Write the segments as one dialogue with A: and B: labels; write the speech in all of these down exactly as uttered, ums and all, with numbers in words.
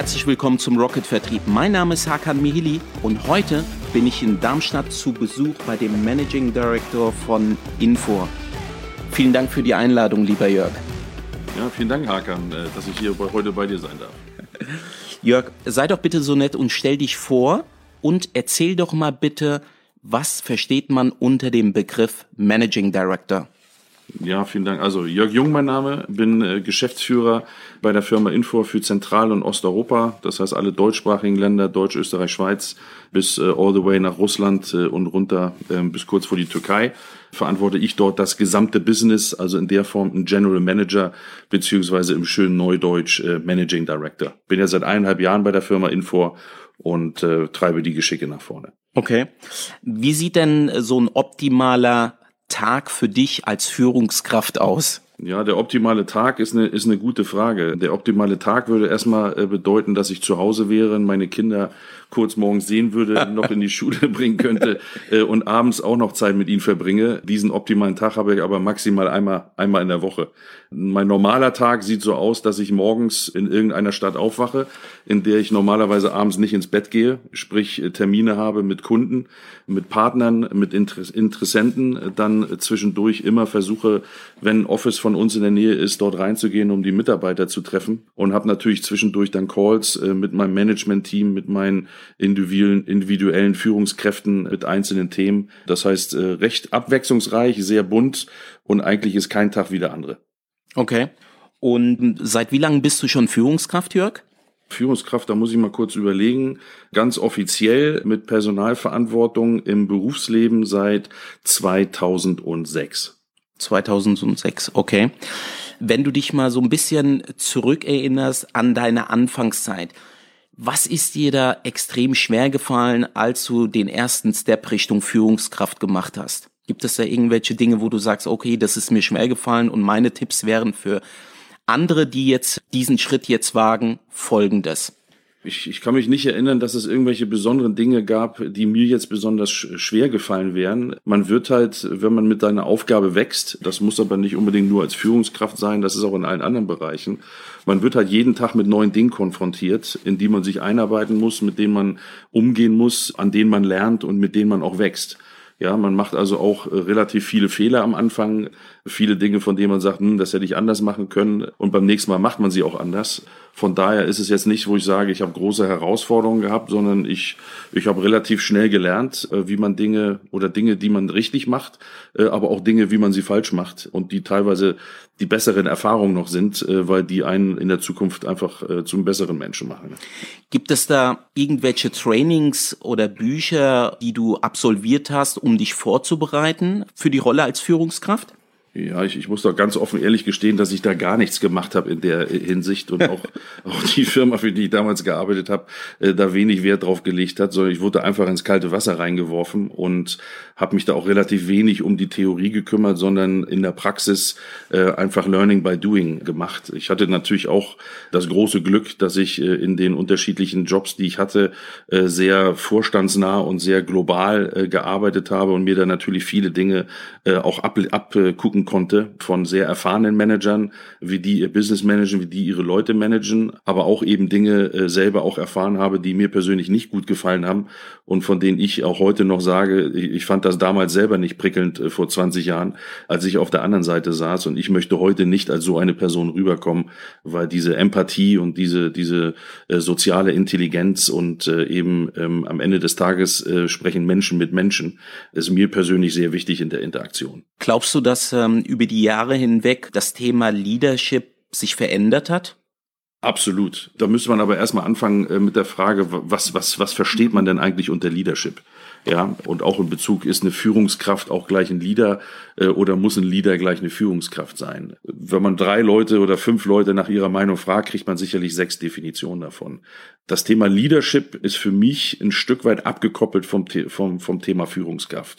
A: Herzlich willkommen zum Rocket Vertrieb. Mein Name ist Hakan Mihili und heute bin ich in Darmstadt zu Besuch bei dem Managing Director von Infor. Vielen Dank für die Einladung, lieber Jörg.
B: Ja, vielen Dank, Hakan, dass ich hier heute bei dir sein darf.
A: Jörg, sei doch bitte so nett und stell dich vor und erzähl doch mal bitte, was versteht man unter dem Begriff Managing Director?
B: Ja, vielen Dank. Also Jörg Jung, mein Name, bin äh, Geschäftsführer bei der Firma Infor für Zentral- und Osteuropa. Das heißt alle deutschsprachigen Länder, Deutsch, Österreich, Schweiz, bis äh, all the way nach Russland äh, und runter äh, bis kurz vor die Türkei. Verantworte ich dort das gesamte Business, also in der Form ein General Manager, beziehungsweise im schönen Neudeutsch äh, Managing Director. Bin ja seit eineinhalb Jahren bei der Firma Infor und äh, treibe die Geschicke nach vorne.
A: Okay. Wie sieht denn so ein optimaler Tag für dich als Führungskraft aus?
B: Ja, der optimale Tag ist eine, ist eine gute Frage. Der optimale Tag würde erstmal äh, bedeuten, dass ich zu Hause wäre, meine Kinder kurz morgens sehen würde, noch in die Schule bringen könnte äh, und abends auch noch Zeit mit ihnen verbringe. Diesen optimalen Tag habe ich aber maximal einmal, einmal in der Woche. Mein normaler Tag sieht so aus, dass ich morgens in irgendeiner Stadt aufwache, in der ich normalerweise abends nicht ins Bett gehe, sprich Termine habe mit Kunden, mit Partnern, mit Interessenten, dann zwischendurch immer versuche, wenn ein Office von uns in der Nähe ist, dort reinzugehen, um die Mitarbeiter zu treffen und habe natürlich zwischendurch dann Calls äh, mit meinem Management-Team, mit meinen individuellen, individuellen Führungskräften, mit einzelnen Themen. Das heißt, äh, recht abwechslungsreich, sehr bunt und eigentlich ist kein Tag wie der andere.
A: Okay. Und seit wie lange bist du schon Führungskraft, Jörg?
B: Führungskraft, da muss ich mal kurz überlegen, ganz offiziell mit Personalverantwortung im Berufsleben seit zweitausendsechs.
A: zweitausendsechs, okay. Wenn du dich mal so ein bisschen zurückerinnerst an deine Anfangszeit, was ist dir da extrem schwer gefallen, als du den ersten Step Richtung Führungskraft gemacht hast? Gibt es da irgendwelche Dinge, wo du sagst, okay, das ist mir schwer gefallen und meine Tipps wären für andere, die jetzt diesen Schritt jetzt wagen, folgendes?
B: Ich, ich kann mich nicht erinnern, dass es irgendwelche besonderen Dinge gab, die mir jetzt besonders schwer gefallen wären. Man wird halt, wenn man mit seiner Aufgabe wächst, das muss aber nicht unbedingt nur als Führungskraft sein, das ist auch in allen anderen Bereichen, man wird halt jeden Tag mit neuen Dingen konfrontiert, in die man sich einarbeiten muss, mit denen man umgehen muss, an denen man lernt und mit denen man auch wächst. Ja, man macht also auch äh, relativ viele Fehler am Anfang, viele Dinge, von denen man sagt, hm, das hätte ich anders machen können und beim nächsten Mal macht man sie auch anders. Von daher ist es jetzt nicht, wo ich sage, ich habe große Herausforderungen gehabt, sondern ich ich habe relativ schnell gelernt, äh, wie man Dinge oder Dinge, die man richtig macht, äh, aber auch Dinge, wie man sie falsch macht und die teilweise die besseren Erfahrungen noch sind, äh, weil die einen in der Zukunft einfach äh, zum besseren Menschen machen.
A: Gibt es da irgendwelche Trainings oder Bücher, die du absolviert hast, um dich vorzubereiten für die Rolle als Führungskraft?
B: Ja, ich, ich muss doch ganz offen ehrlich gestehen, dass ich da gar nichts gemacht habe in der Hinsicht und auch, auch die Firma, für die ich damals gearbeitet habe, äh, da wenig Wert drauf gelegt hat, sondern ich wurde einfach ins kalte Wasser reingeworfen und habe mich da auch relativ wenig um die Theorie gekümmert, sondern in der Praxis äh, einfach Learning by Doing gemacht. Ich hatte natürlich auch das große Glück, dass ich äh, in den unterschiedlichen Jobs, die ich hatte, äh, sehr vorstandsnah und sehr global äh, gearbeitet habe und mir da natürlich viele Dinge äh, auch abgucken ab, konnte von sehr erfahrenen Managern, wie die ihr Business managen, wie die ihre Leute managen, aber auch eben Dinge äh, selber auch erfahren habe, die mir persönlich nicht gut gefallen haben und von denen ich auch heute noch sage, ich, ich fand das damals selber nicht prickelnd äh, vor zwanzig Jahren, als ich auf der anderen Seite saß und ich möchte heute nicht als so eine Person rüberkommen, weil diese Empathie und diese diese äh, soziale Intelligenz und äh, eben ähm, am Ende des Tages äh, sprechen Menschen mit Menschen, ist mir persönlich sehr wichtig in der Interaktion.
A: Glaubst du, dass ähm, über die Jahre hinweg das Thema Leadership sich verändert hat?
B: Absolut. Da müsste man aber erstmal anfangen äh, mit der Frage, was, was, was versteht man denn eigentlich unter Leadership? Ja, und auch in Bezug, ist eine Führungskraft auch gleich ein Leader äh, oder muss ein Leader gleich eine Führungskraft sein? Wenn man drei Leute oder fünf Leute nach ihrer Meinung fragt, kriegt man sicherlich sechs Definitionen davon. Das Thema Leadership ist für mich ein Stück weit abgekoppelt vom, vom, vom Thema Führungskraft.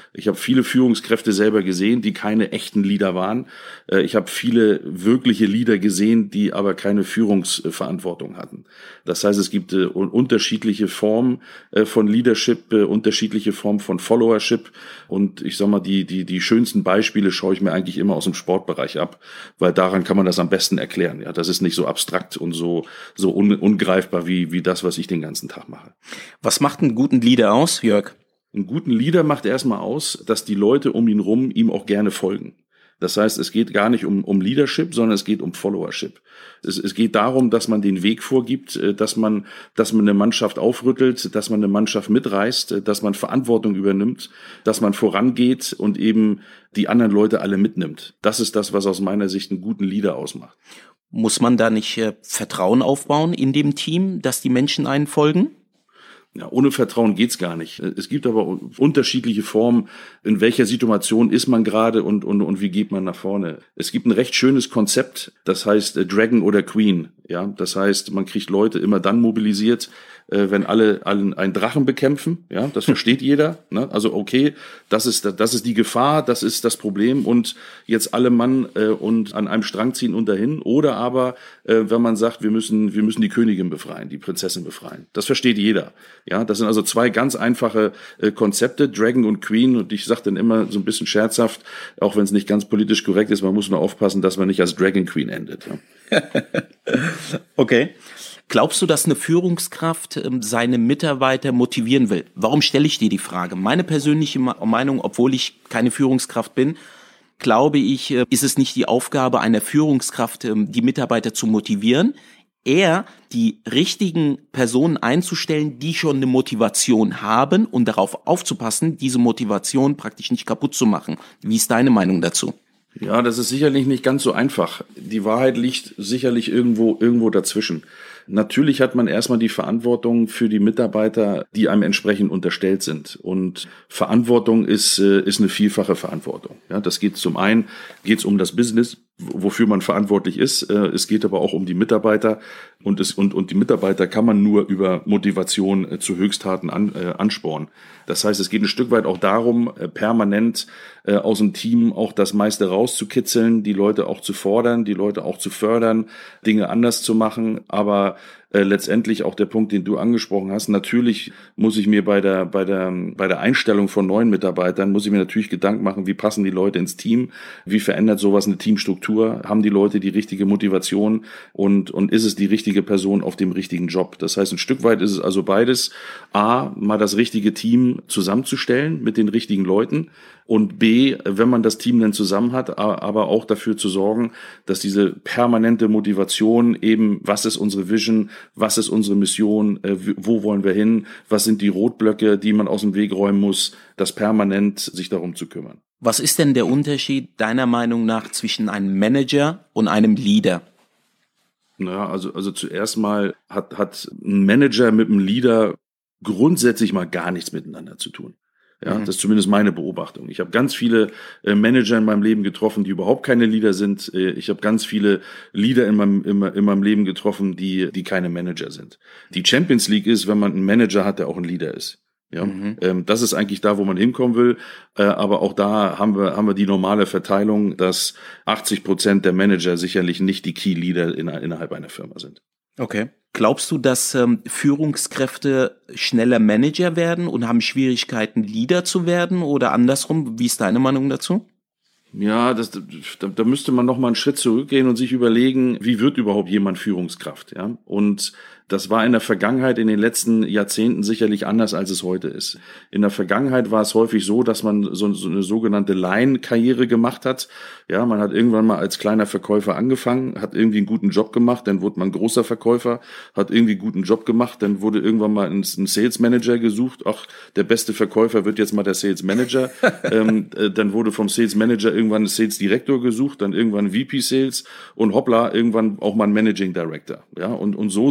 B: Ich habe viele Führungskräfte selber gesehen, die keine echten Leader waren. Ich habe viele wirkliche Leader gesehen, die aber keine Führungsverantwortung hatten. Das heißt, es gibt unterschiedliche Formen von Leadership, unterschiedliche Formen von Followership. Und ich sag mal, die, die, die schönsten Beispiele schaue ich mir eigentlich immer aus dem Sportbereich ab, weil daran kann man das am besten erklären. Ja, das ist nicht so abstrakt und so, so un, ungreifbar wie, wie das, was ich den ganzen Tag mache.
A: Was macht einen guten Leader aus, Jörg?
B: Einen guten Leader macht erstmal aus, dass die Leute um ihn rum ihm auch gerne folgen. Das heißt, es geht gar nicht um, um Leadership, sondern es geht um Followership. Es, es geht darum, dass man den Weg vorgibt, dass man, dass man eine Mannschaft aufrüttelt, dass man eine Mannschaft mitreißt, dass man Verantwortung übernimmt, dass man vorangeht und eben die anderen Leute alle mitnimmt. Das ist das, was aus meiner Sicht einen guten Leader ausmacht.
A: Muss man da nicht äh, Vertrauen aufbauen in dem Team, dass die Menschen einen folgen?
B: Ja, ohne Vertrauen geht's gar nicht. Es gibt aber unterschiedliche Formen, in welcher Situation ist man gerade und, und, und wie geht man nach vorne. Es gibt ein recht schönes Konzept, das heißt Dragon oder Queen. Ja, das heißt, man kriegt Leute immer dann mobilisiert, wenn alle, alle einen Drachen bekämpfen. Ja, das versteht jeder. Ne? Also okay, das ist, das ist die Gefahr, das ist das Problem und jetzt alle Mann äh, und an einem Strang ziehen und dahin. Oder aber, äh, wenn man sagt, wir müssen, wir müssen die Königin befreien, die Prinzessin befreien. Das versteht jeder. Ja, das sind also zwei ganz einfache äh, Konzepte, Dragon und Queen. Und ich sage dann immer so ein bisschen scherzhaft, auch wenn es nicht ganz politisch korrekt ist, man muss nur aufpassen, dass man nicht als Dragon Queen endet. Ja.
A: Okay. Glaubst du, dass eine Führungskraft ähm, seine Mitarbeiter motivieren will? Warum stelle ich dir die Frage? Meine persönliche Meinung, obwohl ich keine Führungskraft bin, glaube ich, äh, ist es nicht die Aufgabe einer Führungskraft, ähm, die Mitarbeiter zu motivieren, eher die richtigen Personen einzustellen, die schon eine Motivation haben und darauf aufzupassen, diese Motivation praktisch nicht kaputt zu machen. Wie ist deine Meinung dazu?
B: Ja, das ist sicherlich nicht ganz so einfach. Die Wahrheit liegt sicherlich irgendwo, irgendwo dazwischen. Natürlich hat man erstmal die Verantwortung für die Mitarbeiter, die einem entsprechend unterstellt sind. Und Verantwortung ist, ist eine vielfache Verantwortung. Ja, das geht zum einen, geht es um das Business, wofür man verantwortlich ist. Es geht aber auch um die Mitarbeiter. Und, es, und, und die Mitarbeiter kann man nur über Motivation zu Höchsttaten an, äh, anspornen. Das heißt, es geht ein Stück weit auch darum, äh, permanent äh, aus dem Team auch das meiste rauszukitzeln, die Leute auch zu fordern, die Leute auch zu fördern, Dinge anders zu machen. Aber äh, letztendlich auch der Punkt, den du angesprochen hast. Natürlich muss ich mir bei der, bei der, bei der Einstellung von neuen Mitarbeitern, muss ich mir natürlich Gedanken machen, wie passen die Leute ins Team? Wie verändert sowas eine Teamstruktur? Haben die Leute die richtige Motivation? Und, und ist es die richtige Person auf dem richtigen Job? Das heißt, ein Stück weit ist es also beides. A, mal das richtige Team zusammenzustellen mit den richtigen Leuten. Und B, wenn man das Team dann zusammen hat, aber auch dafür zu sorgen, dass diese permanente Motivation eben, was ist unsere Vision, was ist unsere Mission, wo wollen wir hin, was sind die Rotblöcke, die man aus dem Weg räumen muss, das permanent sich darum zu kümmern.
A: Was ist denn der Unterschied deiner Meinung nach zwischen einem Manager und einem Leader?
B: Naja, also, also zuerst mal hat, hat ein Manager mit einem Leader grundsätzlich mal gar nichts miteinander zu tun. Ja, mhm. Das ist zumindest meine Beobachtung. Ich habe ganz viele äh, Manager in meinem Leben getroffen, die überhaupt keine Leader sind. Äh, ich habe ganz viele Leader in meinem, in, in meinem Leben getroffen, die, die keine Manager sind. Die Champions League ist, wenn man einen Manager hat, der auch ein Leader ist. Ja, mhm. ähm, das ist eigentlich da, wo man hinkommen will. Äh, aber auch da haben wir, haben wir die normale Verteilung, dass achtzig Prozent der Manager sicherlich nicht die Key Leader in, innerhalb einer Firma sind.
A: Okay. Glaubst du, dass ähm, Führungskräfte schneller Manager werden und haben Schwierigkeiten, Leader zu werden oder andersrum? Wie ist deine Meinung dazu?
B: Ja, das, da, da müsste man noch mal einen Schritt zurückgehen und sich überlegen, wie wird überhaupt jemand Führungskraft? Ja, und das war in der Vergangenheit, in den letzten Jahrzehnten sicherlich anders, als es heute ist. In der Vergangenheit war es häufig so, dass man so, so eine sogenannte Line-Karriere gemacht hat. Ja, man hat irgendwann mal als kleiner Verkäufer angefangen, hat irgendwie einen guten Job gemacht, dann wurde man großer Verkäufer, hat irgendwie einen guten Job gemacht, dann wurde irgendwann mal ein, ein Sales Manager gesucht. Ach, der beste Verkäufer wird jetzt mal der Sales Manager. ähm, äh, dann wurde vom Sales Manager irgendwann ein Sales Director gesucht, dann irgendwann V P Sales und hoppla, irgendwann auch mal ein Managing Director. Ja, und, und so sind viele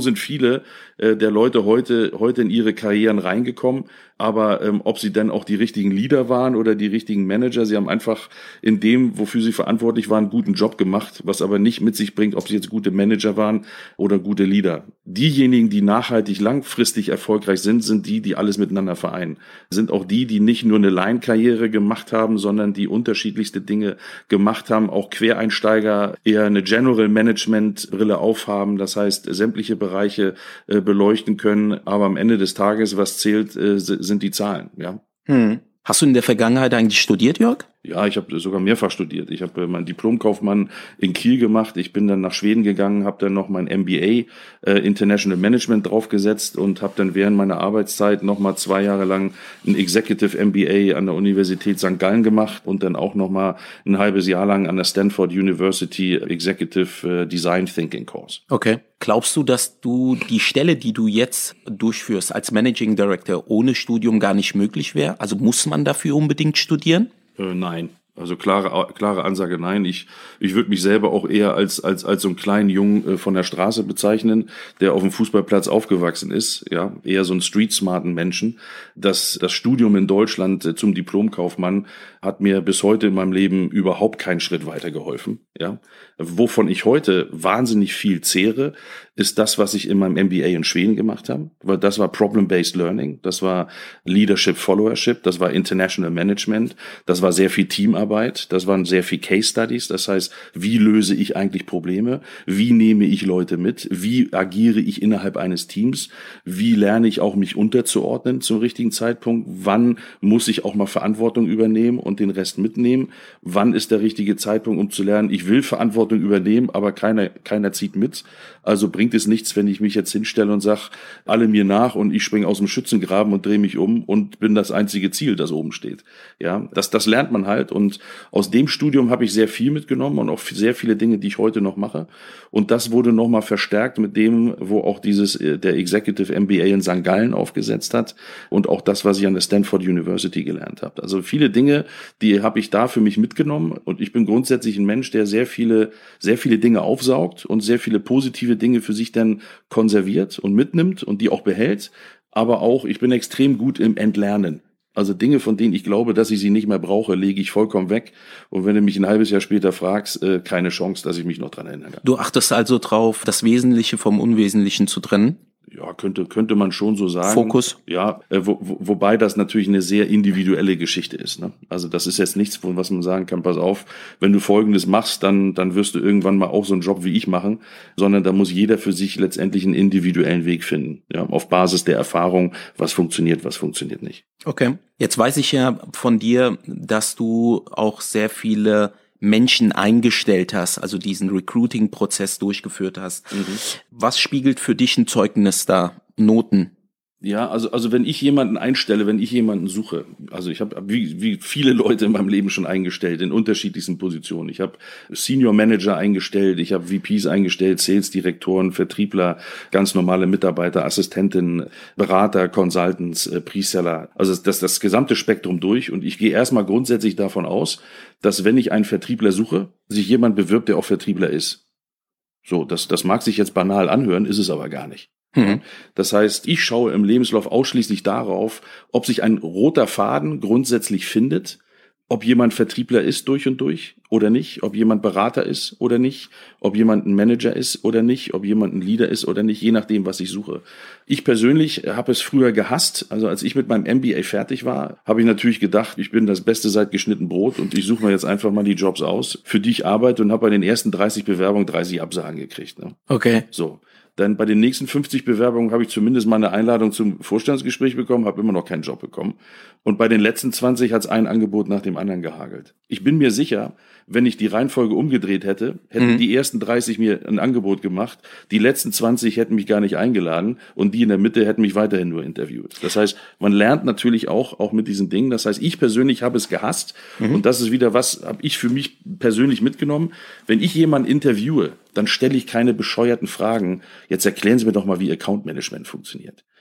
B: viele äh, der Leute heute heute in ihre Karrieren reingekommen, aber ähm, ob sie dann auch die richtigen Leader waren oder die richtigen Manager, sie haben einfach in dem, wofür sie verantwortlich waren, einen guten Job gemacht, was aber nicht mit sich bringt, ob sie jetzt gute Manager waren oder gute Leader. Diejenigen, die nachhaltig langfristig erfolgreich sind, sind die, die alles miteinander vereinen. Sind auch die, die nicht nur eine Line-Karriere gemacht haben, sondern die unterschiedlichste Dinge gemacht haben, auch Quereinsteiger eher eine General-Management-Brille aufhaben, das heißt sämtliche Bereiche äh, beleuchten können, aber am Ende des Tages, was zählt, äh, sind die Zahlen, ja.
A: Hm. Hast du in der Vergangenheit eigentlich studiert, Jörg?
B: Ja, ich habe sogar mehrfach studiert. Ich habe meinen Diplomkaufmann in Kiel gemacht. Ich bin dann nach Schweden gegangen, habe dann noch mein M B A äh, International Management draufgesetzt und habe dann während meiner Arbeitszeit noch mal zwei Jahre lang ein Executive M B A an der Universität Sankt Gallen gemacht und dann auch noch mal ein halbes Jahr lang an der Stanford University Executive äh, Design Thinking Course.
A: Okay. Glaubst du, dass du die Stelle, die du jetzt durchführst als Managing Director ohne Studium gar nicht möglich wäre? Also muss man dafür unbedingt studieren?
B: Äh, nein. Also klare klare Ansage, nein. Ich ich würde mich selber auch eher als als als so einen kleinen Jungen äh, von der Straße bezeichnen, der auf dem Fußballplatz aufgewachsen ist. Ja, eher so einen street-smarten Menschen. Das das Studium in Deutschland äh, zum Diplomkaufmann hat mir bis heute in meinem Leben überhaupt keinen Schritt weitergeholfen. Ja, wovon ich heute wahnsinnig viel zehre, ist das, was ich in meinem M B A in Schweden gemacht habe. Weil das war Problem-Based Learning, das war Leadership Followership, das war International Management, das war sehr viel Teamarbeit. Das waren sehr viel Case Studies, das heißt, wie löse ich eigentlich Probleme, wie nehme ich Leute mit, wie agiere ich innerhalb eines Teams, wie lerne ich auch mich unterzuordnen zum richtigen Zeitpunkt, wann muss ich auch mal Verantwortung übernehmen und den Rest mitnehmen, wann ist der richtige Zeitpunkt, um zu lernen, ich will Verantwortung übernehmen, aber keiner, keiner zieht mit, also bringt es nichts, wenn ich mich jetzt hinstelle und sage, alle mir nach und ich springe aus dem Schützengraben und drehe mich um und bin das einzige Ziel, das oben steht. Ja, das, das lernt man halt und aus dem Studium habe ich sehr viel mitgenommen und auch sehr viele Dinge, die ich heute noch mache. Und das wurde nochmal verstärkt mit dem, wo auch dieses, der Executive M B A in Sankt Gallen aufgesetzt hat und auch das, was ich an der Stanford University gelernt habe. Also viele Dinge, die habe ich da für mich mitgenommen und ich bin grundsätzlich ein Mensch, der sehr viele, sehr viele Dinge aufsaugt und sehr viele positive Dinge für sich dann konserviert und mitnimmt und die auch behält. Aber auch, ich bin extrem gut im Entlernen. Also Dinge, von denen ich glaube, dass ich sie nicht mehr brauche, lege ich vollkommen weg. Und wenn du mich ein halbes Jahr später fragst, äh, keine Chance, dass ich mich noch dran erinnere.
A: Du achtest also drauf, das Wesentliche vom Unwesentlichen zu trennen?
B: Ja, könnte könnte man schon so sagen.
A: Fokus?
B: Ja, äh, wo, wo, wobei das natürlich eine sehr individuelle Geschichte ist. Ne? Also das ist jetzt nichts, von was man sagen kann, pass auf, wenn du Folgendes machst, dann dann wirst du irgendwann mal auch so einen Job wie ich machen, sondern da muss jeder für sich letztendlich einen individuellen Weg finden, ja, auf Basis der Erfahrung, was funktioniert, was funktioniert nicht.
A: Okay. Jetzt weiß ich ja von dir, dass du auch sehr viele Menschen eingestellt hast, also diesen Recruiting-Prozess durchgeführt hast. Mhm. Was spiegelt für dich ein Zeugnis da? Noten?
B: Ja, also also wenn ich jemanden einstelle, wenn ich jemanden suche, also ich habe wie wie viele Leute in meinem Leben schon eingestellt in unterschiedlichsten Positionen. Ich habe Senior Manager eingestellt, ich habe V Ps eingestellt, Sales Direktoren, Vertriebler, ganz normale Mitarbeiter, Assistentinnen, Berater, Consultants, Preseller. Also das das gesamte Spektrum durch und ich gehe erstmal grundsätzlich davon aus, dass wenn ich einen Vertriebler suche, sich jemand bewirbt, der auch Vertriebler ist. So, das das mag sich jetzt banal anhören, ist es aber gar nicht. Mhm. Das heißt, ich schaue im Lebenslauf ausschließlich darauf, ob sich ein roter Faden grundsätzlich findet, ob jemand Vertriebler ist durch und durch oder nicht, ob jemand Berater ist oder nicht, ob jemand ein Manager ist oder nicht, ob jemand ein Leader ist oder nicht, je nachdem, was ich suche. Ich persönlich habe es früher gehasst. Also als ich mit meinem M B A fertig war, habe ich natürlich gedacht, ich bin das Beste seit geschnitten Brot und ich suche mir jetzt einfach mal die Jobs aus, für die ich arbeite und habe bei den ersten dreißig Bewerbungen dreißig Absagen gekriegt. Ne?
A: Okay.
B: So. Dann bei den nächsten fünfzig Bewerbungen habe ich zumindest mal eine Einladung zum Vorstandsgespräch bekommen, habe immer noch keinen Job bekommen. Und bei den letzten zwanzig hat es ein Angebot nach dem anderen gehagelt. Ich bin mir sicher, wenn ich die Reihenfolge umgedreht hätte, hätten mhm. die ersten dreißig mir ein Angebot gemacht, die letzten zwanzig hätten mich gar nicht eingeladen und die in der Mitte hätten mich weiterhin nur interviewt. Das heißt, man lernt natürlich auch auch mit diesen Dingen. Das heißt, ich persönlich habe es gehasst mhm. und das ist wieder was, habe ich für mich persönlich mitgenommen. Wenn ich jemanden interviewe, dann stelle ich keine bescheuerten Fragen. Jetzt erklären Sie mir doch mal, wie Account Management funktioniert.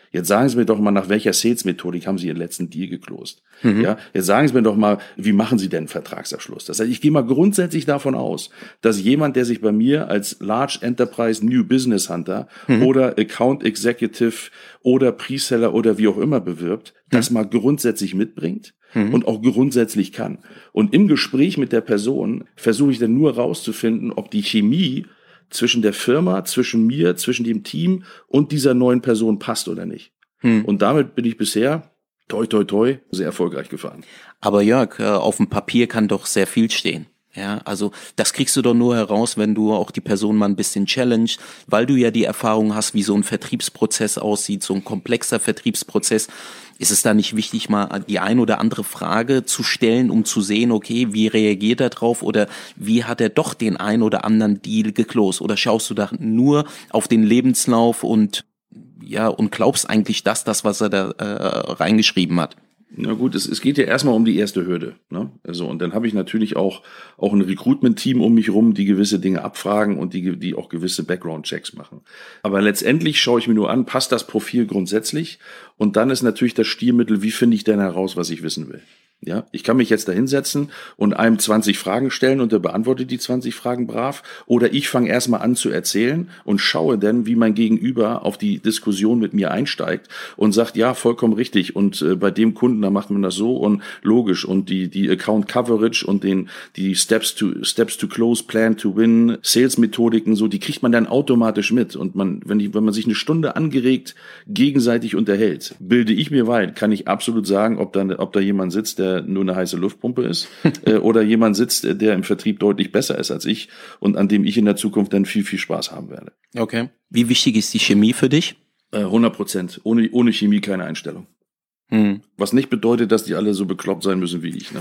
B: Jetzt sagen Sie mir doch mal, nach welcher Sales-Methodik haben Sie Ihren letzten Deal geclosed? Mhm. Ja, jetzt sagen Sie mir doch mal, wie machen Sie denn einen Vertragsabschluss? Das heißt, ich gehe mal grundsätzlich davon aus, dass jemand, der sich bei mir als Large Enterprise New Business Hunter mhm. oder Account Executive oder Preseller oder wie auch immer bewirbt, mhm. das mal grundsätzlich mitbringt mhm. und auch grundsätzlich kann. Und im Gespräch mit der Person versuche ich dann nur rauszufinden, ob die Chemie zwischen der Firma, zwischen mir, zwischen dem Team und dieser neuen Person passt oder nicht. Hm. Und damit bin ich bisher, toi toi toi, sehr erfolgreich gefahren.
A: Aber Jörg, auf dem Papier kann doch sehr viel stehen. Ja, also das kriegst du doch nur heraus, wenn du auch die Person mal ein bisschen challenge, weil du ja die Erfahrung hast, wie so ein Vertriebsprozess aussieht, so ein komplexer Vertriebsprozess. Ist es da nicht wichtig, mal die ein oder andere Frage zu stellen, um zu sehen, okay, wie reagiert er drauf oder wie hat er doch den ein oder anderen Deal geclosed? Oder schaust du da nur auf den Lebenslauf und ja und glaubst eigentlich das, das was er da äh, reingeschrieben hat?
B: Na gut, es, es geht ja erstmal um die erste Hürde, ne? Also, und dann habe ich natürlich auch, auch ein Recruitment-Team um mich rum, die gewisse Dinge abfragen und die, die auch gewisse Background-Checks machen. Aber letztendlich schaue ich mir nur an, passt das Profil grundsätzlich? Und dann ist natürlich das Stilmittel, wie finde ich denn heraus, was ich wissen will? Ja, ich kann mich jetzt da hinsetzen und einem zwanzig Fragen stellen und der beantwortet die zwanzig Fragen brav. Oder ich fange erstmal an zu erzählen und schaue dann, wie mein Gegenüber auf die Diskussion mit mir einsteigt und sagt, ja, vollkommen richtig. Und äh, bei dem Kunden, da macht man das so und logisch. Und die, die Account Coverage und den, die Steps to, Steps to Close, Plan to Win, Sales Methodiken, so, die kriegt man dann automatisch mit. Und man, wenn ich, wenn man sich eine Stunde angeregt gegenseitig unterhält, bilde ich mir weit, kann ich absolut sagen, ob da, ob da jemand sitzt, der nur eine heiße Luftpumpe ist äh, oder jemand sitzt, der im Vertrieb deutlich besser ist als ich und an dem ich in der Zukunft dann viel, viel Spaß haben werde.
A: Okay. Wie wichtig ist die Chemie für dich?
B: Äh, hundert Prozent. Ohne, ohne Chemie keine Einstellung. Hm. Was nicht bedeutet, dass die alle so bekloppt sein müssen wie ich. Ne?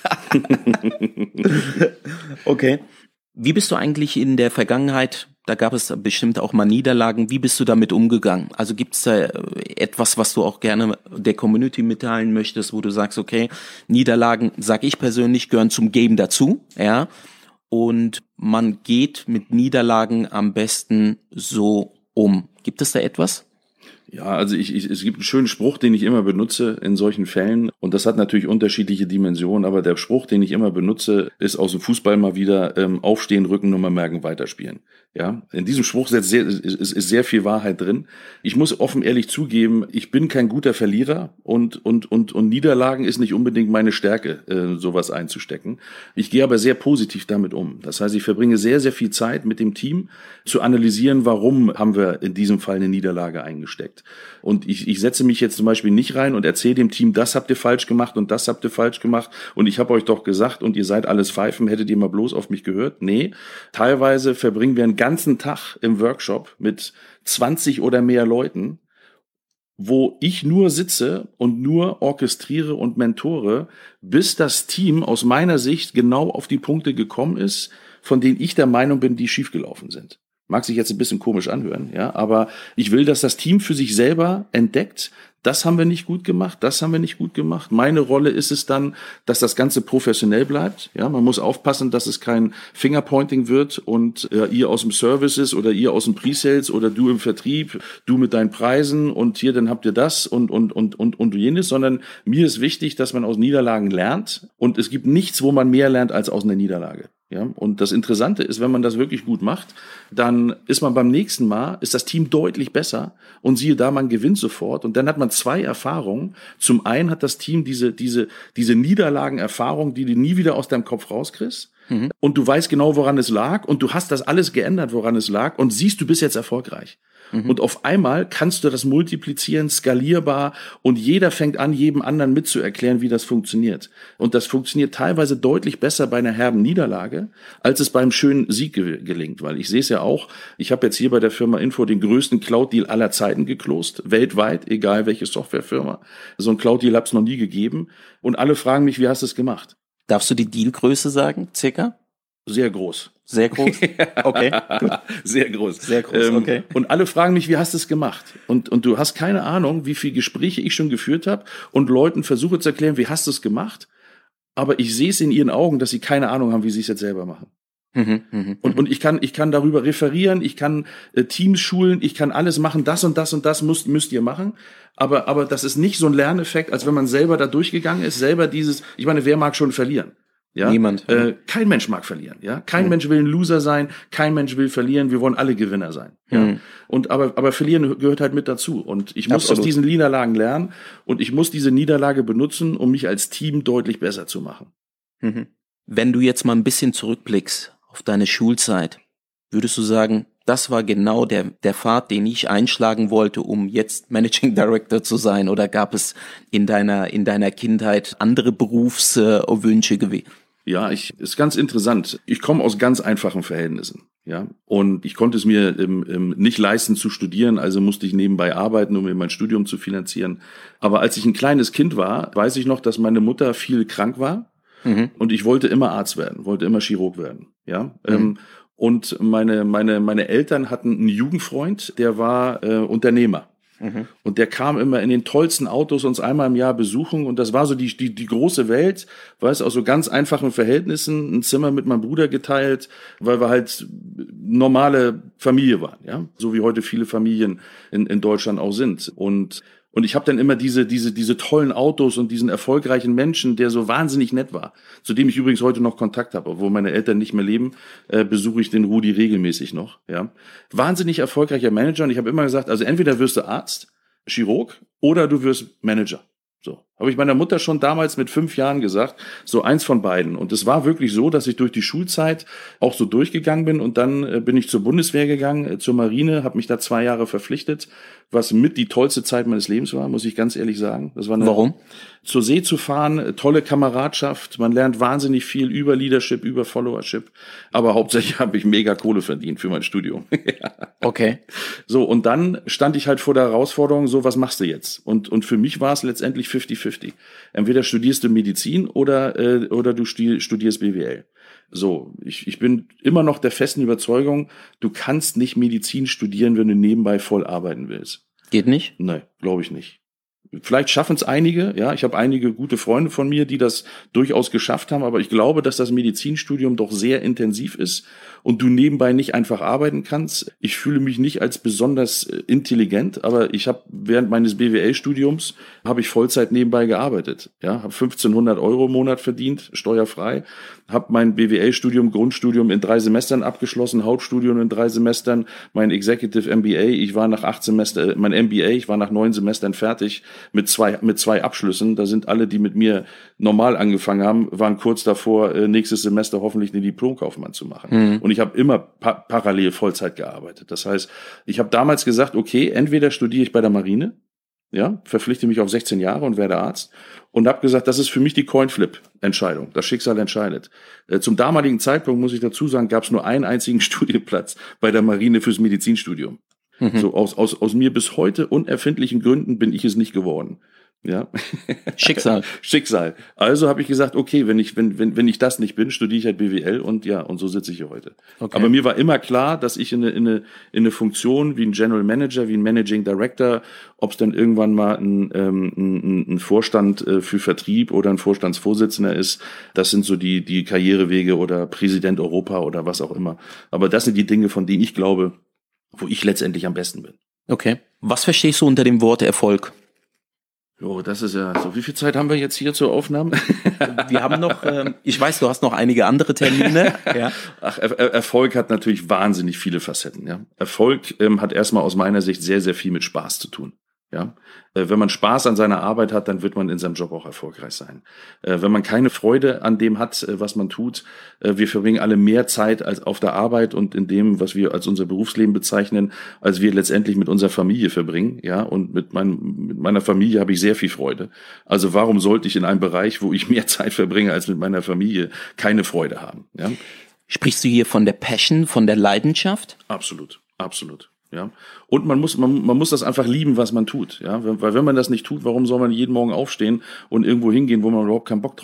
A: Okay. Wie bist du eigentlich in der Vergangenheit, da gab es bestimmt auch mal Niederlagen, wie bist du damit umgegangen? Also gibt es da etwas, was du auch gerne der Community mitteilen möchtest, wo du sagst, okay, Niederlagen, sag ich persönlich, gehören zum Game dazu, ja, und man geht mit Niederlagen am besten so um. Gibt es da etwas?
B: Ja, also ich, ich, es gibt einen schönen Spruch, den ich immer benutze in solchen Fällen und das hat natürlich unterschiedliche Dimensionen, aber der Spruch, den ich immer benutze, ist aus dem Fußball mal wieder ähm, aufstehen, Rückennummer merken, weiterspielen. Ja, in diesem Spruch ist sehr, ist, ist sehr viel Wahrheit drin. Ich muss offen ehrlich zugeben, ich bin kein guter Verlierer und und und und Niederlagen ist nicht unbedingt meine Stärke, äh, sowas einzustecken. Ich gehe aber sehr positiv damit um. Das heißt, ich verbringe sehr, sehr viel Zeit mit dem Team zu analysieren, warum haben wir in diesem Fall eine Niederlage eingesteckt. Und ich, ich setze mich jetzt zum Beispiel nicht rein und erzähle dem Team, das habt ihr falsch gemacht und das habt ihr falsch gemacht und ich habe euch doch gesagt und ihr seid alles Pfeifen, hättet ihr mal bloß auf mich gehört? Nee, teilweise verbringen wir einen ganzen Tag im Workshop mit zwanzig oder mehr Leuten, wo ich nur sitze und nur orchestriere und mentore, bis das Team aus meiner Sicht genau auf die Punkte gekommen ist, von denen ich der Meinung bin, die schiefgelaufen sind. Mag sich jetzt ein bisschen komisch anhören, ja, aber ich will, dass das Team für sich selber entdeckt, das haben wir nicht gut gemacht, das haben wir nicht gut gemacht. Meine Rolle ist es dann, dass das Ganze professionell bleibt. Ja, man muss aufpassen, dass es kein Fingerpointing wird und äh, ihr aus dem Services oder ihr aus dem Pre-Sales oder du im Vertrieb, du mit deinen Preisen und hier, dann habt ihr das und und und und und jenes, sondern mir ist wichtig, dass man aus Niederlagen lernt und es gibt nichts, wo man mehr lernt als aus einer Niederlage. Ja, und das Interessante ist, wenn man das wirklich gut macht, dann ist man beim nächsten Mal, ist das Team deutlich besser und siehe da, man gewinnt sofort und dann hat man zwei Erfahrungen. Zum einen hat das Team diese, diese, diese Niederlagenerfahrung, die du nie wieder aus deinem Kopf rauskriegst. Mhm. Und du weißt genau, woran es lag und du hast das alles geändert, woran es lag und siehst, du bist jetzt erfolgreich. Mhm. Und auf einmal kannst du das multiplizieren, skalierbar und jeder fängt an, jedem anderen mitzuerklären, wie das funktioniert. Und das funktioniert teilweise deutlich besser bei einer herben Niederlage, als es beim schönen Sieg ge- gelingt. Weil ich sehe es ja auch, ich habe jetzt hier bei der Firma Info den größten Cloud-Deal aller Zeiten geclosed, weltweit, egal welche Softwarefirma. So ein Cloud-Deal habe es noch nie gegeben. Und alle fragen mich, wie hast du es gemacht?
A: Darfst du die Dealgröße sagen, circa?
B: Sehr groß.
A: Sehr groß? Okay, gut.
B: Sehr groß.
A: Sehr groß, okay.
B: Ähm, und alle fragen mich, wie hast du es gemacht? Und, und du hast keine Ahnung, wie viele Gespräche ich schon geführt habe und Leuten versuche zu erklären, wie hast du es gemacht? Aber ich sehe es in ihren Augen, dass sie keine Ahnung haben, wie sie es jetzt selber machen.
A: Mhm, mh,
B: und, und ich kann, ich kann darüber referieren, ich kann äh, Teams schulen, ich kann alles machen, das und das und das müsst, müsst ihr machen. Aber, aber das ist nicht so ein Lerneffekt, als wenn man selber da durchgegangen ist, selber dieses, ich meine, wer mag schon verlieren? Ja?
A: Niemand.
B: Äh, kein Mensch mag verlieren, ja. Kein mhm. Mensch will ein Loser sein, kein Mensch will verlieren, wir wollen alle Gewinner sein. Ja. Mhm. Und aber, aber verlieren gehört halt mit dazu. Und ich muss Absolut. aus diesen Niederlagen lernen und ich muss diese Niederlage benutzen, um mich als Team deutlich besser zu machen.
A: Mhm. Wenn du jetzt mal ein bisschen zurückblickst auf deine Schulzeit, würdest du sagen, das war genau der, der Pfad, den ich einschlagen wollte, um jetzt Managing Director zu sein? Oder gab es in deiner, in deiner Kindheit andere Berufswünsche gewesen?
B: Ja, ich, ist ganz interessant. Ich komme aus ganz einfachen Verhältnissen, ja. Und ich konnte es mir ähm, ähm, nicht leisten zu studieren, also musste ich nebenbei arbeiten, um mir mein Studium zu finanzieren. Aber als ich ein kleines Kind war, weiß ich noch, dass meine Mutter viel krank war. Mhm. Und ich wollte immer Arzt werden, wollte immer Chirurg werden, ja. Mhm. Ähm, und meine, meine, meine Eltern hatten einen Jugendfreund, der war äh, Unternehmer. Mhm. Und der kam immer in den tollsten Autos uns einmal im Jahr besuchen und das war so die die die große Welt, weißt, aus so ganz einfachen Verhältnissen, ein Zimmer mit meinem Bruder geteilt, weil wir halt normale Familie waren, ja, so wie heute viele Familien in in Deutschland auch sind. Und Und ich habe dann immer diese diese diese tollen Autos und diesen erfolgreichen Menschen, der so wahnsinnig nett war, zu dem ich übrigens heute noch Kontakt habe, obwohl meine Eltern nicht mehr leben, äh, besuche ich den Rudi regelmäßig noch. Ja, wahnsinnig erfolgreicher Manager und ich habe immer gesagt, also entweder wirst du Arzt, Chirurg oder du wirst Manager. So, habe ich meiner Mutter schon damals mit fünf Jahren gesagt, so eins von beiden. Und es war wirklich so, dass ich durch die Schulzeit auch so durchgegangen bin und dann äh, bin ich zur Bundeswehr gegangen, äh, zur Marine, habe mich da zwei Jahre verpflichtet, was mit die tollste Zeit meines Lebens war, muss ich ganz ehrlich sagen. Das war eine,
A: Warum?
B: Zur See zu fahren, tolle Kameradschaft, man lernt wahnsinnig viel über Leadership, über Followership, aber hauptsächlich habe ich mega Kohle verdient für mein Studium.
A: Okay.
B: So, und dann stand ich halt vor der Herausforderung, so, was machst du jetzt? Und und für mich war es letztendlich fifty fifty. Entweder studierst du Medizin oder äh, oder du studierst B W L. So, ich ich bin immer noch der festen Überzeugung, du kannst nicht Medizin studieren, wenn du nebenbei voll arbeiten willst.
A: Geht nicht?
B: Nein, glaube ich nicht. Vielleicht schaffen es einige, ja, ich habe einige gute Freunde von mir, die das durchaus geschafft haben, aber ich glaube, dass das Medizinstudium doch sehr intensiv ist und du nebenbei nicht einfach arbeiten kannst. Ich fühle mich nicht als besonders intelligent, aber ich habe während meines B W L-Studiums habe ich Vollzeit nebenbei gearbeitet, ja, habe fünfzehnhundert Euro im Monat verdient, steuerfrei, habe mein B W L-Studium, Grundstudium in drei Semestern abgeschlossen, Hauptstudium in drei Semestern, mein Executive M B A, ich war nach acht Semester, mein M B A, ich war nach neun Semestern fertig mit zwei mit zwei Abschlüssen. Da sind alle, die mit mir normal angefangen haben, waren kurz davor, nächstes Semester hoffentlich den Diplomkaufmann zu machen. Mhm. Und ich habe immer pa- parallel Vollzeit gearbeitet. Das heißt, ich habe damals gesagt, okay, entweder studiere ich bei der Marine, ja, verpflichte mich auf sechzehn Jahre und werde Arzt und habe gesagt, das ist für mich die Coinflip-Entscheidung. Das Schicksal entscheidet. Äh, zum damaligen Zeitpunkt, muss ich dazu sagen, gab es nur einen einzigen Studienplatz bei der Marine fürs Medizinstudium. Mhm. So aus, aus, aus mir bis heute unerfindlichen Gründen bin ich es nicht geworden. Ja.
A: Schicksal.
B: Schicksal. Also habe ich gesagt, okay, wenn ich, wenn, wenn, wenn ich das nicht bin, studiere ich halt B W L und ja, und so sitze ich hier heute. Okay. Aber mir war immer klar, dass ich in eine, in eine, in eine Funktion wie ein General Manager, wie ein Managing Director, ob es dann irgendwann mal ein, ähm, ein, ein Vorstand äh, für Vertrieb oder ein Vorstandsvorsitzender ist, das sind so die, die Karrierewege oder Präsident Europa oder was auch immer. Aber das sind die Dinge, von denen ich glaube, wo ich letztendlich am besten bin.
A: Okay. Was verstehst du unter dem Wort Erfolg?
B: Jo, das ist ja so. Wie viel Zeit haben wir jetzt hier zur Aufnahme?
A: Wir haben noch, ähm, ich weiß, du hast noch einige andere Termine. Ja.
B: Ach, er- Erfolg hat natürlich wahnsinnig viele Facetten. Ja. Erfolg ähm, hat erstmal aus meiner Sicht sehr, sehr viel mit Spaß zu tun. Ja, äh, wenn man Spaß an seiner Arbeit hat, dann wird man in seinem Job auch erfolgreich sein. Äh, wenn man keine Freude an dem hat, äh, was man tut, äh, wir verbringen alle mehr Zeit als auf der Arbeit und in dem, was wir als unser Berufsleben bezeichnen, als wir letztendlich mit unserer Familie verbringen. Ja, und mit, mein, mit meiner Familie habe ich sehr viel Freude. Also warum sollte ich in einem Bereich, wo ich mehr Zeit verbringe als mit meiner Familie, keine Freude haben? Ja?
A: Sprichst du hier von der Passion, von der Leidenschaft?
B: Absolut, absolut. Ja, und man muss, man, man muss das einfach lieben, was man tut. Ja, weil wenn man das nicht tut, warum soll man jeden Morgen aufstehen und irgendwo hingehen, wo man überhaupt keinen Bock drauf hat?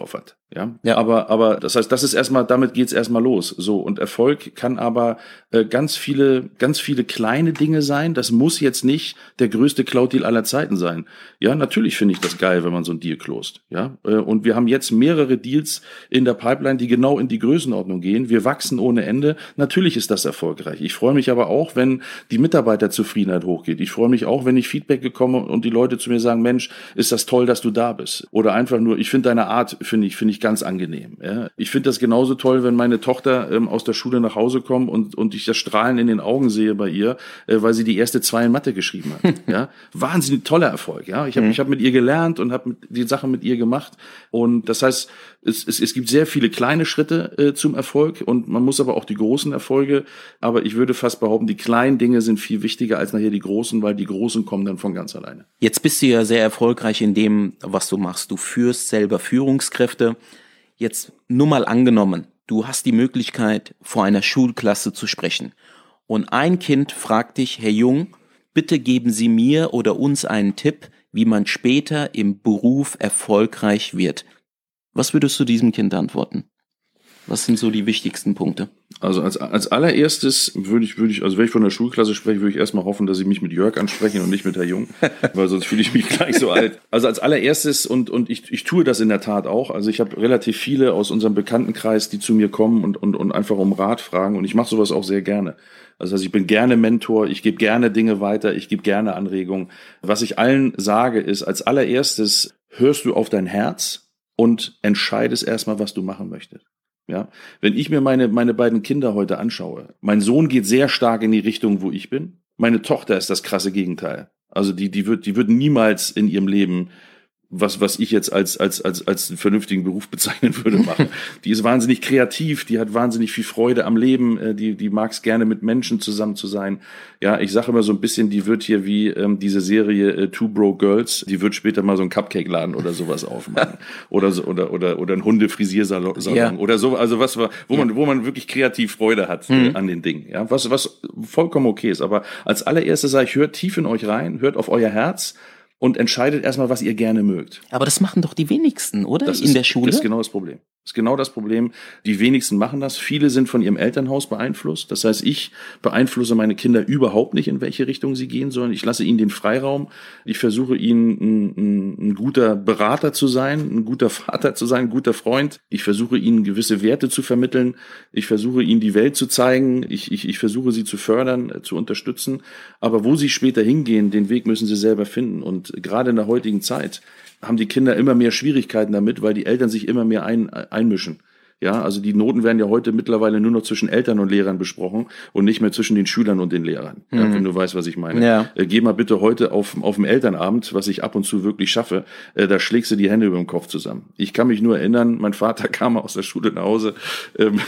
B: Ja,
A: ja.
B: aber, aber das heißt, das ist erstmal, damit geht's erstmal los. So, und Erfolg kann aber äh, ganz viele, ganz viele kleine Dinge sein. Das muss jetzt nicht der größte Cloud-Deal aller Zeiten sein. Ja, natürlich finde ich das geil, wenn man so einen Deal clost. Ja, äh, und wir haben jetzt mehrere Deals in der Pipeline, die genau in die Größenordnung gehen. Wir wachsen ohne Ende. Natürlich ist das erfolgreich. Ich freue mich aber auch, wenn die Mitarbeiterzufriedenheit hochgeht. Ich freue mich auch, wenn ich Feedback bekomme und die Leute zu mir sagen, Mensch, ist das toll, dass du da bist. Oder einfach nur, ich finde deine Art, finde ich, finde ich ganz angenehm. Ja. Ich finde das genauso toll, wenn meine Tochter ähm, aus der Schule nach Hause kommt und, und ich das Strahlen in den Augen sehe bei ihr, äh, weil sie die erste zwei in Mathe geschrieben hat. Ja. Wahnsinnig toller Erfolg. Ja. Ich habe mhm. ich hab mit ihr gelernt und habe die Sachen mit ihr gemacht. Und das heißt, es, es, es gibt sehr viele kleine Schritte äh, zum Erfolg und man muss aber auch die großen Erfolge. Aber ich würde fast behaupten, die kleinen Dinge sind viel wichtiger als nachher die großen, weil die großen kommen dann von ganz alleine.
A: Jetzt bist du ja sehr erfolgreich in dem, was du machst. Du führst selber Führungskräfte. Jetzt nur mal angenommen, du hast die Möglichkeit, vor einer Schulklasse zu sprechen. Und ein Kind fragt dich, Herr Jung, bitte geben Sie mir oder uns einen Tipp, wie man später im Beruf erfolgreich wird. Was würdest du diesem Kind antworten? Was sind so die wichtigsten Punkte?
B: Also als, als allererstes würde ich, würde ich, also wenn ich von der Schulklasse spreche, würde ich erstmal hoffen, dass sie mich mit Jörg ansprechen und nicht mit Herr Jung, weil sonst fühle ich mich gleich so alt. Also als allererstes, und, und ich, ich tue das in der Tat auch, also ich habe relativ viele aus unserem Bekanntenkreis, die zu mir kommen und, und, und einfach um Rat fragen und ich mache sowas auch sehr gerne. Also ich bin gerne Mentor, ich gebe gerne Dinge weiter, ich gebe gerne Anregungen. Was ich allen sage ist, als allererstes hörst du auf dein Herz und entscheidest erstmal, was du machen möchtest. Ja, wenn ich mir meine, meine beiden Kinder heute anschaue, mein Sohn geht sehr stark in die Richtung, wo ich bin. Meine Tochter ist das krasse Gegenteil. Also die, die wird, die wird niemals in ihrem Leben was, was ich jetzt als, als, als, als einen vernünftigen Beruf bezeichnen würde, machen. Die ist wahnsinnig kreativ, die hat wahnsinnig viel Freude am Leben, die, die mag es gerne mit Menschen zusammen zu sein. Ja, ich sage immer so ein bisschen, die wird hier wie ähm, diese Serie äh, Two Broke Girls, die wird später mal so einen Cupcake-Laden oder sowas aufmachen. oder so, oder, oder, oder ein Hundefrisiersalon
A: ja.
B: oder so, also was, wo ja. man, wo man wirklich kreativ Freude hat mhm. äh, an den Dingen. Ja, was, was vollkommen okay ist. Aber als allererstes sage ich, hört tief in euch rein, hört auf euer Herz. Und entscheidet erstmal, was ihr gerne mögt.
A: Aber das machen doch die wenigsten, oder?
B: Das
A: in
B: ist,
A: der Schule?
B: Das ist genau das Problem. Das ist genau das Problem. Die wenigsten machen das. Viele sind von ihrem Elternhaus beeinflusst. Das heißt, ich beeinflusse meine Kinder überhaupt nicht, in welche Richtung sie gehen sollen. Ich lasse ihnen den Freiraum. Ich versuche ihnen ein, ein, ein guter Berater zu sein, ein guter Vater zu sein, ein guter Freund. Ich versuche ihnen gewisse Werte zu vermitteln. Ich versuche ihnen die Welt zu zeigen. Ich, ich, ich versuche sie zu fördern, zu unterstützen. Aber wo sie später hingehen, den Weg müssen sie selber finden. Und gerade in der heutigen Zeit haben die Kinder immer mehr Schwierigkeiten damit, weil die Eltern sich immer mehr ein, einmischen. Ja, also die Noten werden ja heute mittlerweile nur noch zwischen Eltern und Lehrern besprochen und nicht mehr zwischen den Schülern und den Lehrern. Mhm. Ja, wenn du weißt, was ich meine. Ja. Äh, geh mal bitte heute auf, auf dem Elternabend, was ich ab und zu wirklich schaffe, äh, da schlägst du die Hände über den Kopf zusammen. Ich kann mich nur erinnern, mein Vater kam aus der Schule nach Hause, ähm,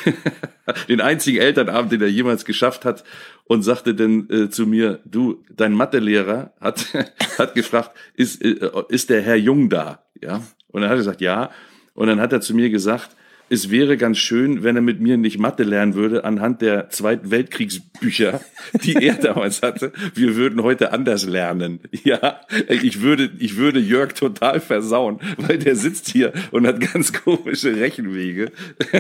B: den einzigen Elternabend, den er jemals geschafft hat, und sagte dann äh, zu mir, du, dein Mathelehrer hat, hat gefragt, ist, äh, ist der Herr Jung da? Ja. Und dann hat er gesagt, ja. Und dann hat er zu mir gesagt, es wäre ganz schön, wenn er mit mir nicht Mathe lernen würde anhand der Zweiten Weltkriegsbücher, die er damals hatte. Wir würden heute anders lernen. Ja, ich würde, ich würde Jörg total versauen, weil der sitzt hier und hat ganz komische Rechenwege.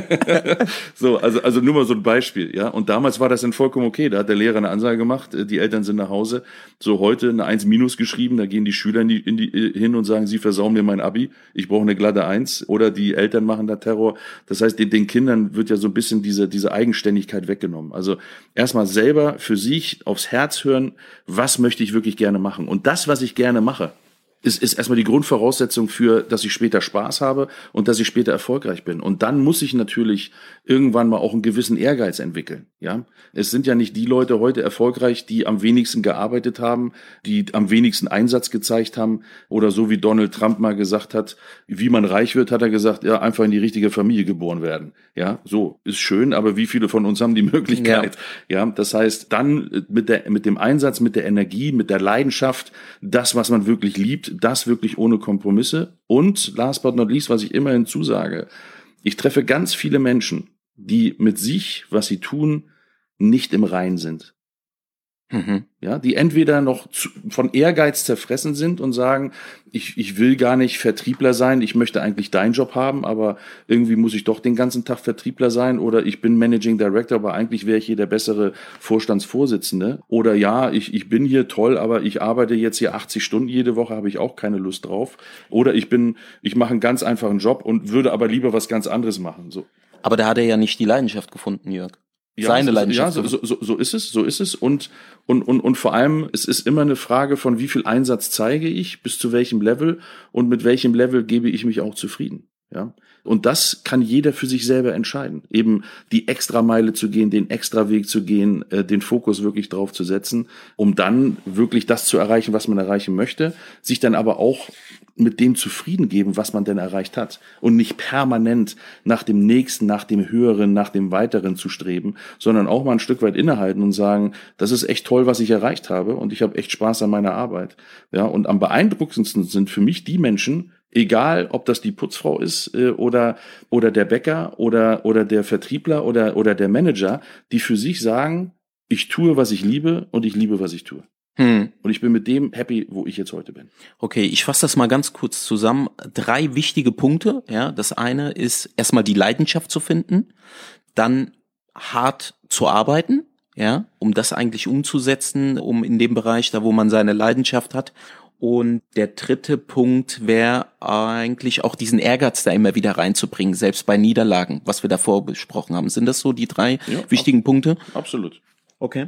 B: So, also, also nur mal so ein Beispiel, ja. Und damals war das dann vollkommen okay. Da hat der Lehrer eine Ansage gemacht, die Eltern sind nach Hause. So, heute eine eins minus geschrieben, da gehen die Schüler in die, in die, hin und sagen, sie versauen mir mein Abi, ich brauche eine glatte eins. Oder die Eltern machen da Terror. Das heißt, den, den Kindern wird ja so ein bisschen diese, diese Eigenständigkeit weggenommen. Also erstmal selber für sich aufs Herz hören, was möchte ich wirklich gerne machen. Und das, was ich gerne mache, ist, ist erstmal die Grundvoraussetzung für, dass ich später Spaß habe und dass ich später erfolgreich bin. Und dann muss ich natürlich irgendwann mal auch einen gewissen Ehrgeiz entwickeln. Ja, es sind ja nicht die Leute heute erfolgreich, die am wenigsten gearbeitet haben, die am wenigsten Einsatz gezeigt haben, oder so wie Donald Trump mal gesagt hat, wie man reich wird, hat er gesagt, ja, einfach in die richtige Familie geboren werden. Ja, so ist schön, aber wie viele von uns haben die Möglichkeit? Ja, ja, das heißt, dann mit der, mit dem Einsatz, mit der Energie, mit der Leidenschaft, das, was man wirklich liebt, das wirklich ohne Kompromisse. Und last but not least, was ich immer hinzusage, ich treffe ganz viele Menschen, die mit sich, was sie tun, nicht im Reinen sind. Mhm. Ja, die entweder noch zu, von Ehrgeiz zerfressen sind und sagen, ich, ich will gar nicht Vertriebler sein, ich möchte eigentlich deinen Job haben, aber irgendwie muss ich doch den ganzen Tag Vertriebler sein, oder ich bin Managing Director, aber eigentlich wäre ich hier der bessere Vorstandsvorsitzende, oder ja, ich, ich bin hier toll, aber ich arbeite jetzt hier achtzig Stunden jede Woche, habe ich auch keine Lust drauf, oder ich bin, ich mache einen ganz einfachen Job und würde aber lieber was ganz anderes machen. So.
A: Aber da hat er ja nicht die Leidenschaft gefunden, Jörg. Seine
B: ja,
A: Leidenschaft.
B: Ja, so, so, so ist es, so ist es. Und, und, und, und vor allem, es ist immer eine Frage von, wie viel Einsatz zeige ich, bis zu welchem Level, und mit welchem Level gebe ich mich auch zufrieden. Ja. Und das kann jeder für sich selber entscheiden. Eben die Extrameile zu gehen, den Extraweg zu gehen, äh, den Fokus wirklich drauf zu setzen, um dann wirklich das zu erreichen, was man erreichen möchte, sich dann aber auch mit dem zufrieden geben, was man denn erreicht hat, und nicht permanent nach dem Nächsten, nach dem Höheren, nach dem Weiteren zu streben, sondern auch mal ein Stück weit innehalten und sagen, das ist echt toll, was ich erreicht habe, und ich habe echt Spaß an meiner Arbeit. Ja, und am beeindruckendsten sind für mich die Menschen, egal ob das die Putzfrau ist äh, oder oder der Bäcker oder oder der Vertriebler oder oder der Manager, die für sich sagen, ich tue, was ich liebe, und ich liebe, was ich tue. Hm. Und ich bin mit dem happy, wo ich jetzt heute bin.
A: Okay, ich fasse das mal ganz kurz zusammen. Drei wichtige Punkte. Ja, das eine ist erstmal die Leidenschaft zu finden, dann hart zu arbeiten, ja, um das eigentlich umzusetzen, um in dem Bereich, da wo man seine Leidenschaft hat. Und der dritte Punkt wäre eigentlich auch diesen Ehrgeiz da immer wieder reinzubringen, selbst bei Niederlagen, was wir davor besprochen haben. Sind das so die drei ja, wichtigen ab- Punkte?
B: Absolut.
A: Okay.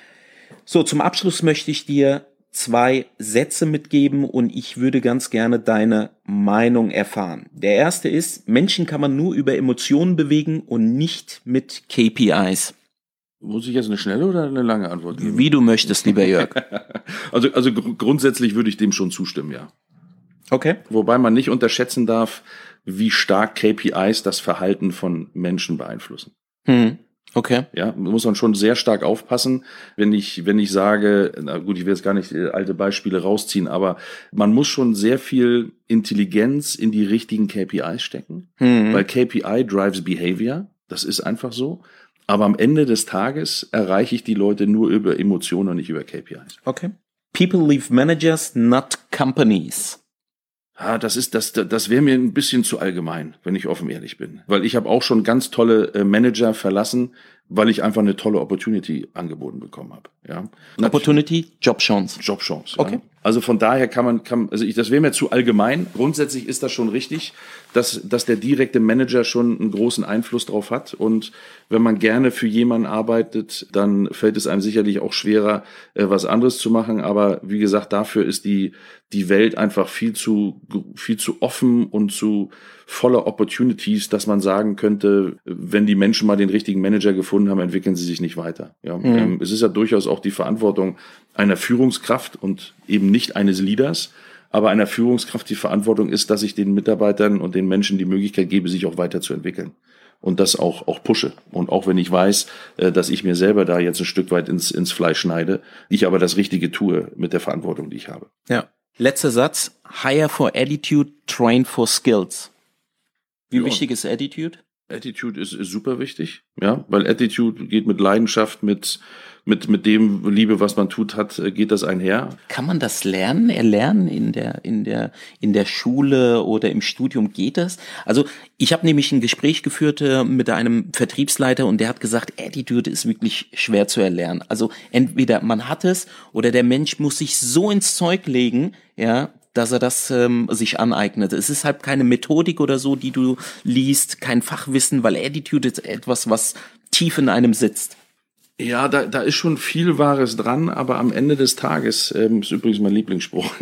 A: So, zum Abschluss möchte ich dir zwei Sätze mitgeben, und ich würde ganz gerne deine Meinung erfahren. Der erste ist: Menschen kann man nur über Emotionen bewegen und nicht mit K P Is.
B: Muss ich jetzt eine schnelle oder eine lange Antwort geben?
A: Wie du möchtest, lieber Jörg.
B: also also gr- grundsätzlich würde ich dem schon zustimmen, ja.
A: Okay.
B: Wobei man nicht unterschätzen darf, wie stark K P Is das Verhalten von Menschen beeinflussen.
A: Hm. Okay.
B: Ja, muss man schon sehr stark aufpassen, wenn ich, wenn ich sage, na gut, ich will jetzt gar nicht alte Beispiele rausziehen, aber man muss schon sehr viel Intelligenz in die richtigen K P Is stecken, mhm. weil K P I drives behavior, das ist einfach so. Aber am Ende des Tages erreiche ich die Leute nur über Emotionen und nicht über K P Is.
A: Okay. People leave managers, not companies.
B: Ah, das ist das, das wäre mir ein bisschen zu allgemein, wenn ich offen ehrlich bin. Weil ich habe auch schon ganz tolle äh, Manager verlassen, weil ich einfach eine tolle Opportunity angeboten bekommen habe. Ja.
A: Opportunity, Jobchance.
B: Jobchance.
A: Okay.
B: Ja. Also von daher kann man, kann, also ich, das wäre mir zu allgemein. Grundsätzlich ist das schon richtig, dass, dass der direkte Manager schon einen großen Einfluss drauf hat. Und wenn man gerne für jemanden arbeitet, dann fällt es einem sicherlich auch schwerer, äh, was anderes zu machen. Aber wie gesagt, dafür ist die, die Welt einfach viel zu, viel zu offen und zu voller Opportunities, dass man sagen könnte, wenn die Menschen mal den richtigen Manager gefunden haben, entwickeln sie sich nicht weiter. Ja, mhm. ähm, es ist ja durchaus auch die Verantwortung einer Führungskraft und eben nicht eines Leaders, aber einer Führungskraft die Verantwortung ist, dass ich den Mitarbeitern und den Menschen die Möglichkeit gebe, sich auch weiterzuentwickeln. Und das auch, auch pushe. Und auch wenn ich weiß, dass ich mir selber da jetzt ein Stück weit ins, ins Fleisch schneide, ich aber das Richtige tue mit der Verantwortung, die ich habe.
A: Ja. Letzter Satz. Hire for attitude, train for skills. Wie ja. wichtig ist Attitude?
B: Attitude ist, ist super wichtig, ja, weil Attitude geht mit Leidenschaft, mit mit mit dem Liebe, was man tut, hat, geht das einher.
A: Kann man das lernen, erlernen in der in der in der Schule oder im Studium, geht das? Also ich habe nämlich ein Gespräch geführt äh, mit einem Vertriebsleiter, und der hat gesagt, Attitude ist wirklich schwer zu erlernen. Also entweder man hat es, oder der Mensch muss sich so ins Zeug legen, ja, dass er das ähm, sich aneignet. Es ist halt keine Methodik oder so, die du liest, kein Fachwissen, weil Attitude ist etwas, was tief in einem sitzt.
B: Ja, da, da ist schon viel Wahres dran, aber am Ende des Tages, ähm, ist übrigens mein Lieblingsspruch,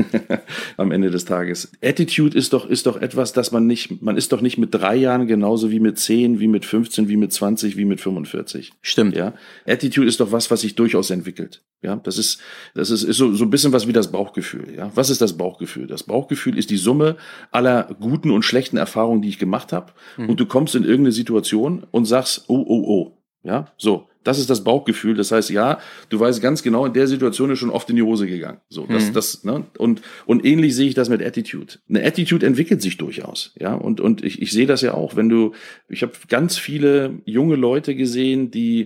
B: am Ende des Tages, Attitude ist doch, ist doch etwas, das man nicht, man ist doch nicht mit drei Jahren genauso wie mit zehn, wie mit fünfzehn, wie mit zwanzig, wie mit fünfundvierzig.
A: Stimmt.
B: Ja. Attitude ist doch was, was sich durchaus entwickelt. Ja, das ist, das ist, ist so, so ein bisschen was wie das Bauchgefühl. Ja, was ist das Bauchgefühl? Das Bauchgefühl ist die Summe aller guten und schlechten Erfahrungen, die ich gemacht habe. Mhm. Und du kommst in irgendeine Situation und sagst, oh, oh, oh. Ja, so. Das ist das Bauchgefühl. Das heißt, ja, du weißt ganz genau, in der Situation ist schon oft in die Hose gegangen. So, das, mhm. das, ne? Und, und ähnlich sehe ich das mit Attitude. Eine Attitude entwickelt sich durchaus. Ja, und, und ich, ich sehe das ja auch, wenn du, ich habe ganz viele junge Leute gesehen, die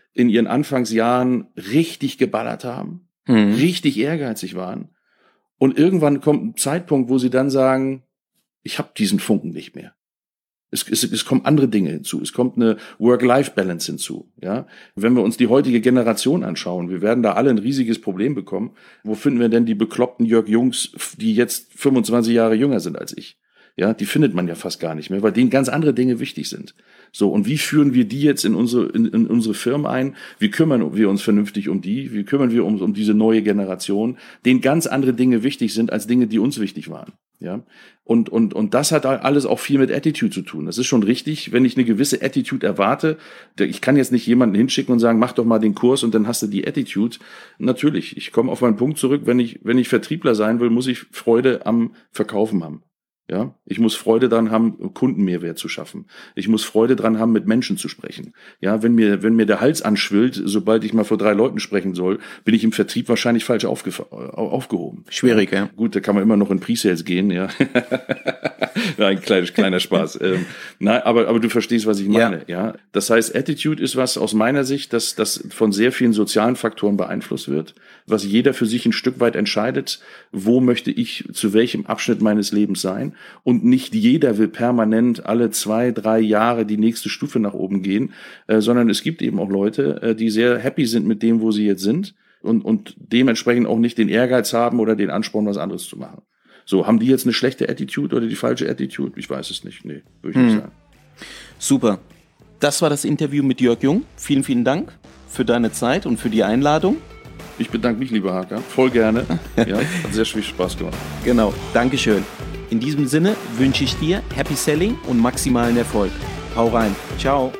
B: in ihren Anfangsjahren richtig geballert haben, mhm. richtig ehrgeizig waren. Und irgendwann kommt ein Zeitpunkt, wo sie dann sagen, ich habe diesen Funken nicht mehr. Es, es, es kommen andere Dinge hinzu. Es kommt eine Work-Life-Balance hinzu. Ja, wenn wir uns die heutige Generation anschauen, wir werden da alle ein riesiges Problem bekommen. Wo finden wir denn die bekloppten Jörg Jungs, die jetzt fünfundzwanzig Jahre jünger sind als ich? Ja, die findet man ja fast gar nicht mehr, weil denen ganz andere Dinge wichtig sind. So, und wie führen wir die jetzt in unsere, in, in unsere Firmen ein? Wie kümmern wir uns vernünftig um die? Wie kümmern wir uns um diese neue Generation, denen ganz andere Dinge wichtig sind als Dinge, die uns wichtig waren? Ja, und, und, und das hat alles auch viel mit Attitude zu tun. Das ist schon richtig, wenn ich eine gewisse Attitude erwarte. Ich kann jetzt nicht jemanden hinschicken und sagen, mach doch mal den Kurs und dann hast du die Attitude. Natürlich, ich komme auf meinen Punkt zurück, wenn ich, wenn ich Vertriebler sein will, muss ich Freude am Verkaufen haben. Ja, ich muss Freude dran haben, Kundenmehrwert zu schaffen. Ich muss Freude dran haben, mit Menschen zu sprechen. Ja, wenn mir, wenn mir der Hals anschwillt, sobald ich mal vor drei Leuten sprechen soll, bin ich im Vertrieb wahrscheinlich falsch aufge- aufgehoben.
A: Schwierig, ja.
B: Gut, da kann man immer noch in Pre-Sales gehen, ja. Nein, kleiner, kleiner Spaß. ähm, nein, aber, aber du verstehst, was ich meine, ja. ja. Das heißt, Attitude ist was aus meiner Sicht, dass das von sehr vielen sozialen Faktoren beeinflusst wird, was jeder für sich ein Stück weit entscheidet, wo möchte ich zu welchem Abschnitt meines Lebens sein. Und nicht jeder will permanent alle zwei, drei Jahre die nächste Stufe nach oben gehen, äh, sondern es gibt eben auch Leute, äh, die sehr happy sind mit dem, wo sie jetzt sind und, und dementsprechend auch nicht den Ehrgeiz haben oder den Ansporn, was anderes zu machen. So, haben die jetzt eine schlechte Attitude oder die falsche Attitude? Ich weiß es nicht. Nee, würde ich hm. nicht sagen.
A: Super. Das war das Interview mit Jörg Jung. Vielen, vielen Dank für deine Zeit und für die Einladung.
B: Ich bedanke mich, lieber Hakan. Voll gerne. Ja, hat sehr viel Spaß gemacht.
A: Genau. Dankeschön. In diesem Sinne wünsche ich dir Happy Selling und maximalen Erfolg. Hau rein. Ciao.